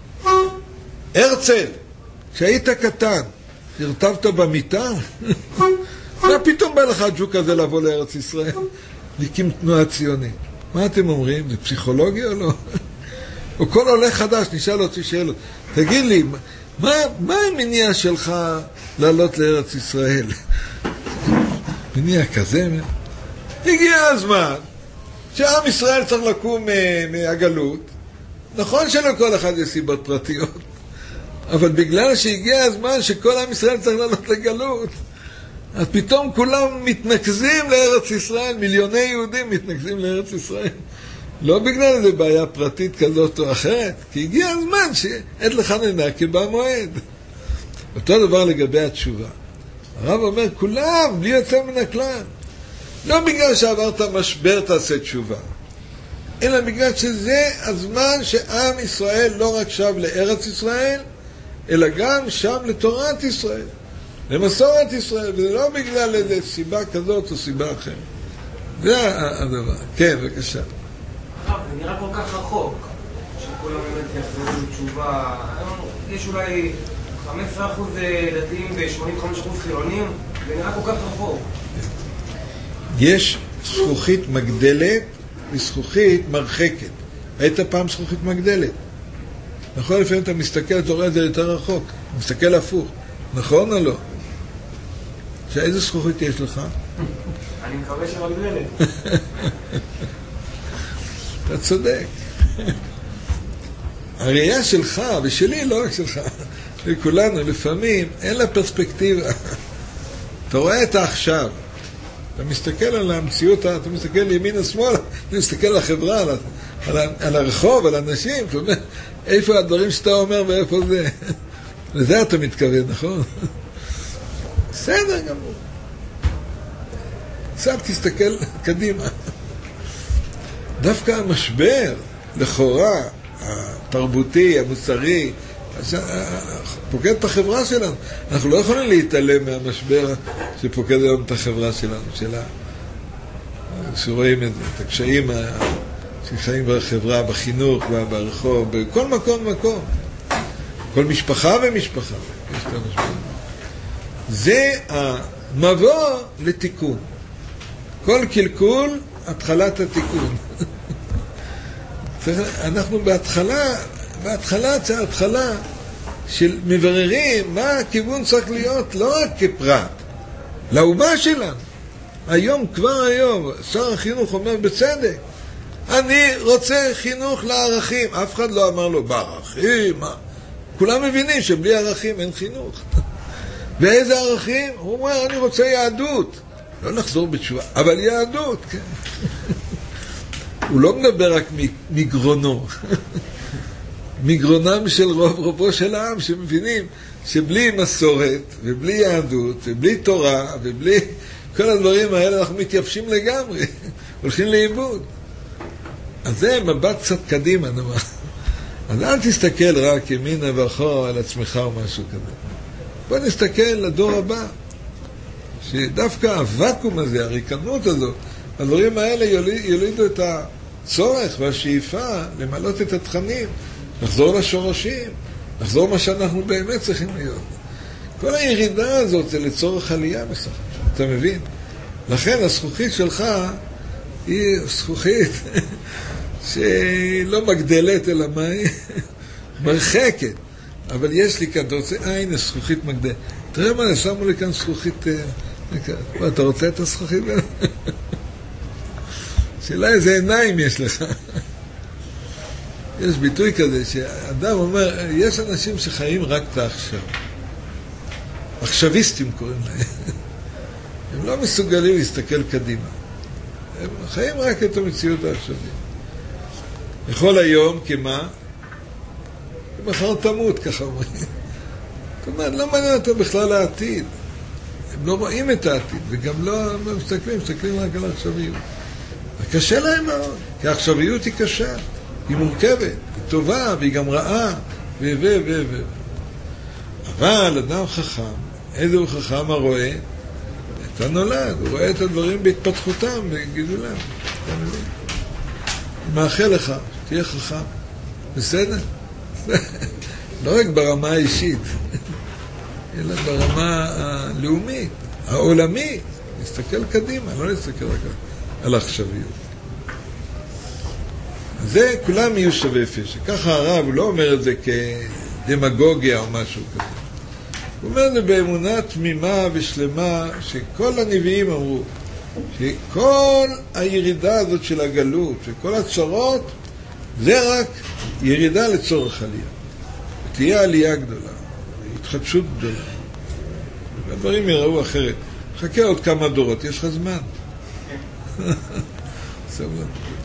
הרצל, כשהיית קטן, הרטבת במיטה? מה פתאום בא לך הג'וק הזה לבוא לארץ ישראל? להקים תנועה ציונית. מה אתם אומרים? זה פסיכולוגיה או לא? או כל עולה חדש, נשאל אותי שאלות. תגיד לי, מה המניע שלך לעלות לארץ ישראל? מניע כזה? הגיע הזמן שעם ישראל צריך לקום מהגלות. נכון שלכל אחד יש סיבות פרטיות, אבל בגלל שהגיע הזמן שכל עם ישראל צריך לעלות לגלות, אז פתאום כולם מתנקזים לארץ ישראל, מיליוני יהודים מתנקזים לארץ ישראל. לא בגלל איזו בעיה פרטית כזאת או אחרת, כי הגיע הזמן שעת לחננה כבא מועד. אותו דבר לגבי התשובה. הרב אומר, כולם, בלי יוצא מן הכלל. לא בגלל שעברת משבר תעשה תשובה, אלא בגלל שזה הזמן שעם ישראל לא רק שב לארץ ישראל, אלא גם שב לתורת ישראל, למסורת ישראל, וזה לא בגלל איזו סיבה כזאת או סיבה אחרת. זה הדבר. כן, בבקשה. זה נראה כל כך רחוק, שכולם באמת יחזרו בתשובה. יש אולי 15% דתיים ו-85% חילונים, זה נראה כל כך רחוק. יש זכוכית מגדלת וזכוכית מרחקת. היית פעם זכוכית מגדלת? נכון, לפעמים אתה מסתכל, אתה רואה את זה יותר רחוק. אתה מסתכל הפוך. נכון או לא? שאיזה זכוכית יש לך? אני מקווה שמגדלת. אתה צודק. הראייה שלך ושלי לא רק שלך, וכולנו לפעמים אין לה פרספקטיבה. אתה רואה את העכשיו, אתה מסתכל על המציאות, אתה מסתכל לימין ושמאל, אתה מסתכל על החברה, על הרחוב, על אנשים, אתה אומר, איפה הדברים שאתה אומר ואיפה זה. לזה אתה מתכוון, נכון? בסדר גמור. עכשיו תסתכל קדימה. דווקא המשבר, לכאורה, התרבותי, המוסרי, פוקד את החברה שלנו. אנחנו לא יכולים להתעלם מהמשבר שפוקד היום את החברה שלנו, שרואים את זה, את הקשיים שחיים בחברה, בחינוך, ברחוב, בכל מקום ומקום. כל משפחה ומשפחה. יש את המשבר. זה המבוא לתיקון. כל קלקול, התחלת התיקון. אנחנו בהתחלה זה התחלה של מבררים מה הכיוון צריך להיות, לא רק כפרט, לאומה שלנו. היום, כבר היום, שר החינוך אומר בצדק, אני רוצה חינוך לערכים. אף אחד לא אמר לו, בערכים, מה? כולם מבינים שבלי ערכים אין חינוך. ואיזה ערכים? הוא אומר, אני רוצה יהדות. לא לחזור בתשובה, אבל יהדות, כן. הוא לא מדבר רק מגרונו. מגרונם של רובו של העם, שמבינים שבלי מסורת, ובלי יהדות, ובלי תורה, ובלי כל הדברים האלה, אנחנו מתייבשים לגמרי. הולכים לאיבוד. אז זה מבט קצת קדימה, נאמר. אז אל תסתכל רק ימינה ואחורה על עצמך או משהו כזה. בוא נסתכל לדור הבא. שדווקא הוואקום הזה, הריקנות הזו, הדברים האלה יולידו את הצורך והשאיפה למלות את התכנים, לחזור לשורשים, לחזור מה שאנחנו באמת צריכים להיות. כל הירידה הזאת זה לצורך עלייה בסך. אתה מבין? לכן הזכוכית שלך היא זכוכית שלא מגדלת אלא מה היא? מרחקת. אבל יש לי כאן, אתה רוצה, הנה זכוכית מגדלת. תראה מה, שמו לי כאן זכוכית, אתה רוצה את הזכוכית? שאלה איזה עיניים יש לך. יש ביטוי כזה שאדם אומר, יש אנשים שחיים רק את העכשיו. עכשוויסטים קוראים להם. הם לא מסוגלים להסתכל קדימה. הם חיים רק את המציאות העכשווית. לכל היום, כמה? מחר תמות, ככה אומרים. זאת אומרת, לא מעניין אותם בכלל העתיד. הם לא רואים את העתיד, וגם לא מסתכלים רק על העכשוויות. קשה להם מאוד, כי העכשוויות היא קשה, היא מורכבת, היא טובה, והיא גם רעה, אבל אדם חכם, איזה הוא חכם הרואה? את הנולד, הוא רואה את הדברים בהתפתחותם, בגידולם. מאחל לך, תהיה חכם. בסדר? לא רק ברמה האישית, אלא ברמה הלאומית, העולמית. נסתכל קדימה, לא נסתכל רק על העכשוויות. זה כולם יהיו שווה פשע. ככה הרב, הוא לא אומר את זה כדמגוגיה או משהו כזה. הוא אומר את זה באמונה תמימה ושלמה, שכל הנביאים אמרו, שכל הירידה הזאת של הגלות, שכל הצרות, זה רק ירידה לצורך עלייה. תהיה עלייה גדולה, התחדשות גדולה. והדברים יראו אחרת. חכה עוד כמה דורות, יש לך זמן. סבלנות.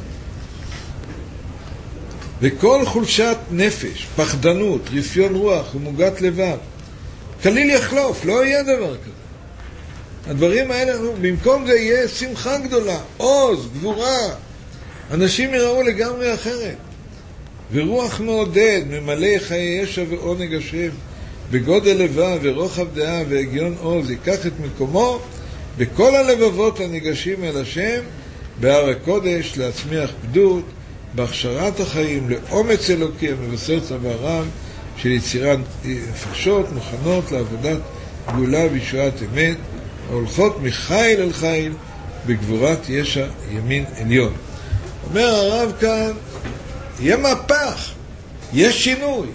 וכל חולשת נפש, פחדנות, רפיון רוח ומוגת לבב, כליל יחלוף, לא יהיה דבר כזה. הדברים האלה, במקום זה יהיה שמחה גדולה, עוז, גבורה. אנשים יראו לגמרי אחרת. ורוח מעודד, ממלא חיי ישע ועונג השם, בגודל לבב ורוחב דעה והגיון עוז, ייקח את מקומו בכל הלבבות הניגשים אל השם, בהר הקודש, להצמיח פדות, בהכשרת החיים, לאומץ אלוקי המבשר צווארם של יצירת נפשות מוכנות לעבודת גאולה וישועת אמת, ההולכות מחיל אל חיל בגבורת ישע ימין עליון. אומר הרב כאן, יהיה מהפך, יש שינוי.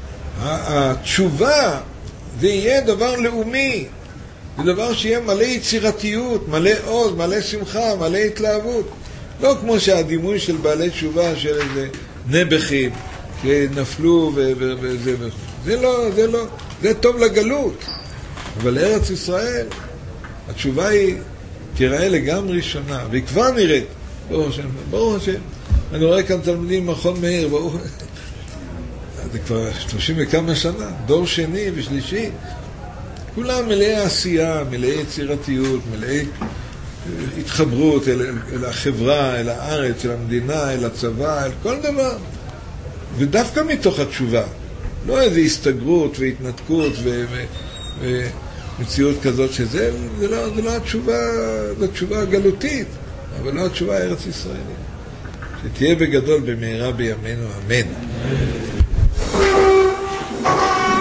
התשובה זה יהיה דבר לאומי, זה דבר שיהיה מלא יצירתיות, מלא עוז, מלא שמחה, מלא התלהבות. לא כמו שהדימוי של בעלי תשובה של איזה נבחים שנפלו וזה וכו'. זה לא, זה טוב לגלות. אבל לארץ ישראל התשובה היא תראה לגמרי שונה, והיא כבר נראית. ברוך השם, ברוך השם. אני רואה כאן תלמידים מכון מאיר, ברוך השם. זה כבר 30 וכמה שנה, דור שני ושלישי. כולם מלאי עשייה, מלאי יצירתיות, מלאי התחברות אל החברה, אל הארץ, אל המדינה, אל הצבא, אל כל דבר. ודווקא מתוך התשובה. לא איזו הסתגרות והתנתקות ומציאות כזאת שזה לא התשובה, זו תשובה גלותית, אבל לא התשובה הארץ ישראלית. שתהיה בגדול במהרה בימינו, אמן.